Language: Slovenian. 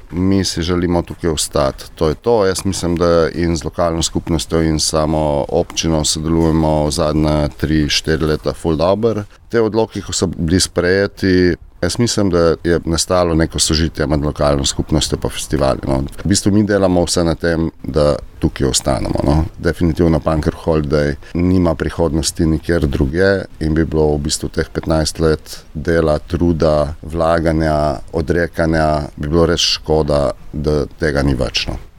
mi si želimo tukaj ostati. To je to. Jaz mislim, da in z lokalno skupnostjo in samo občino sodelujemo v zadnje 3-4 leta ful dobro. Te odloki, ko so bili sprejeti, jaz mislim, da je nastalo neko sožitje med lokalno skupnostjo pa festivali. No. V bistvu mi delamo vse na tem, da tukaj ostanemo. No. Definitivno Punker Holiday nima prihodnosti nikjer drugje in bi bilo v bistvu teh 15 let dela, truda, vlaganja, odrekanja, bi bilo res škoda, da tega ni več. No.